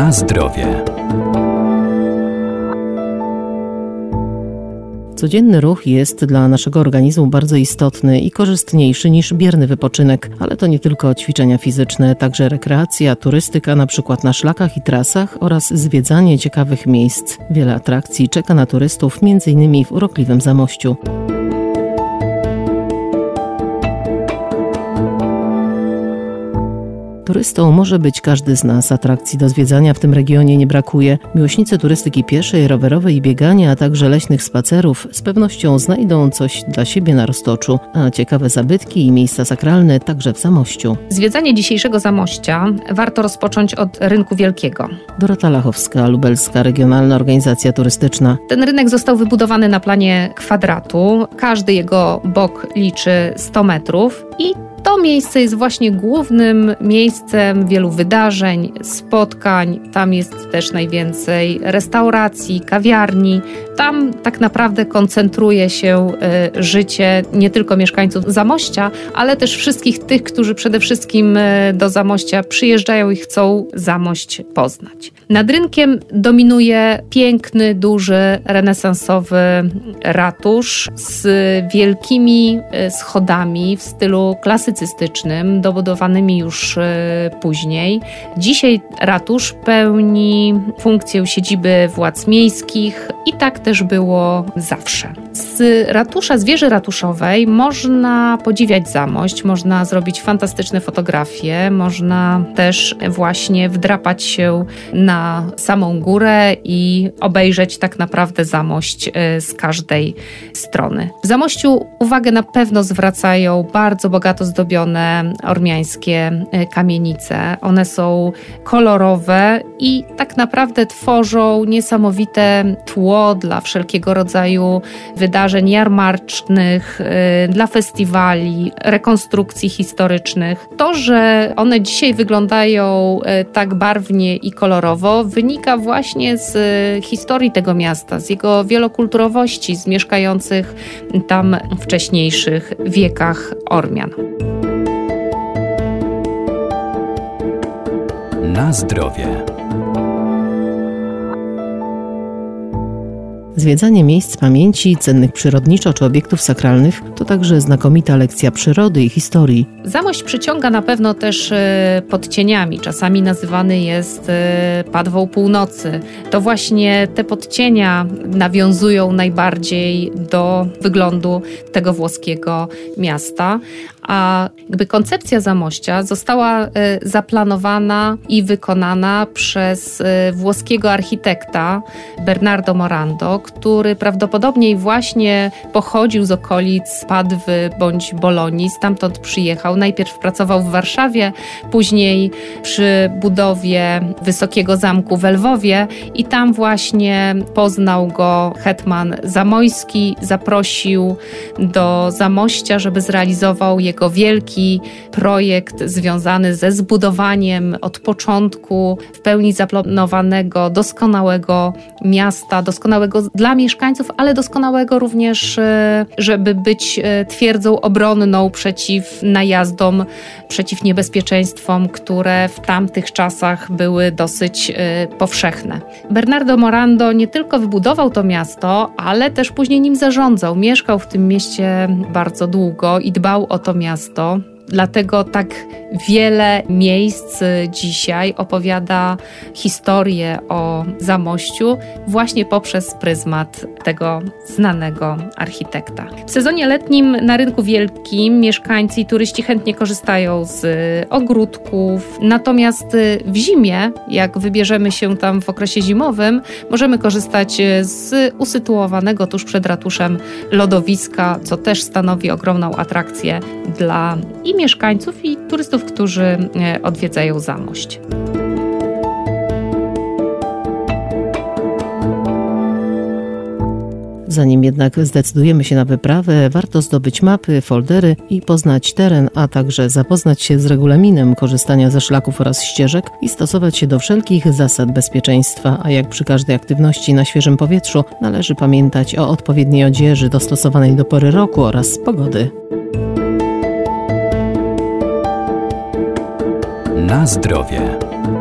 Na zdrowie. Codzienny ruch jest dla naszego organizmu bardzo istotny i korzystniejszy niż bierny wypoczynek, ale to nie tylko ćwiczenia fizyczne, także rekreacja, turystyka na przykład na szlakach i trasach oraz zwiedzanie ciekawych miejsc. Wiele atrakcji czeka na turystów, m.in. w urokliwym Zamościu. Turystą może być każdy z nas. Atrakcji do zwiedzania w tym regionie nie brakuje. Miłośnicy turystyki pieszej, rowerowej i biegania, a także leśnych spacerów z pewnością znajdą coś dla siebie na Roztoczu, a ciekawe zabytki i miejsca sakralne także w Zamościu. Zwiedzanie dzisiejszego Zamościa warto rozpocząć od Rynku Wielkiego. Dorota Lachowska, Lubelska Regionalna Organizacja Turystyczna. Ten rynek został wybudowany na planie kwadratu. Każdy jego bok liczy 100 metrów i to miejsce jest właśnie głównym miejscem wielu wydarzeń, spotkań. Tam jest też najwięcej restauracji, kawiarni. Tam tak naprawdę koncentruje się życie nie tylko mieszkańców Zamościa, ale też wszystkich tych, którzy przede wszystkim do Zamościa przyjeżdżają i chcą Zamość poznać. Nad rynkiem dominuje piękny, duży, renesansowy ratusz z wielkimi schodami w stylu klasycystycznym, dobudowanymi już później. Dzisiaj ratusz pełni funkcję siedziby władz miejskich i tak też było zawsze. Z ratusza, z wieży ratuszowej można podziwiać Zamość, można zrobić fantastyczne fotografie, można też właśnie wdrapać się na samą górę i obejrzeć tak naprawdę Zamość z każdej strony. W Zamościu uwagę na pewno zwracają bardzo bogato zdobione ormiańskie kamienice. One są kolorowe i tak naprawdę tworzą niesamowite tło dla wszelkiego rodzaju wydarzeń jarmarcznych, dla festiwali, rekonstrukcji historycznych. To, że one dzisiaj wyglądają tak barwnie i kolorowo, wynika właśnie z historii tego miasta, z jego wielokulturowości, z mieszkających tam wcześniejszych wiekach Ormian. Na zdrowie. Zwiedzanie miejsc pamięci, cennych przyrodniczo czy obiektów sakralnych to także znakomita lekcja przyrody i historii. Zamość przyciąga na pewno też pod cieniami. Czasami nazywany jest Padwą Północy. To właśnie te podcienia nawiązują najbardziej do wyglądu tego włoskiego miasta. A jakby koncepcja Zamościa została zaplanowana i wykonana przez włoskiego architekta Bernardo Morando, który prawdopodobnie właśnie pochodził z okolic Padwy bądź Bolonii, stamtąd przyjechał. Najpierw pracował w Warszawie, później przy budowie Wysokiego Zamku w Lwowie i tam właśnie poznał go hetman Zamojski, zaprosił do Zamościa, żeby zrealizował jego wielki projekt związany ze zbudowaniem od początku w pełni zaplanowanego, doskonałego miasta, doskonałego dla mieszkańców, ale doskonałego również, żeby być twierdzą obronną przeciw najazdom, przeciw niebezpieczeństwom, które w tamtych czasach były dosyć powszechne. Bernardo Morando nie tylko wybudował to miasto, ale też później nim zarządzał. Mieszkał w tym mieście bardzo długo i dbał o to miasto. Dlatego tak wiele miejsc dzisiaj opowiada historię o Zamościu właśnie poprzez pryzmat tego znanego architekta. W sezonie letnim na Rynku Wielkim mieszkańcy i turyści chętnie korzystają z ogródków, natomiast w zimie, jak wybierzemy się tam w okresie zimowym, możemy korzystać z usytuowanego tuż przed ratuszem lodowiska, co też stanowi ogromną atrakcję dla i mieszkańców, i turystów, którzy odwiedzają Zamość. Zanim jednak zdecydujemy się na wyprawę, warto zdobyć mapy, foldery i poznać teren, a także zapoznać się z regulaminem korzystania ze szlaków oraz ścieżek i stosować się do wszelkich zasad bezpieczeństwa, a jak przy każdej aktywności na świeżym powietrzu, należy pamiętać o odpowiedniej odzieży dostosowanej do pory roku oraz pogody. Na zdrowie.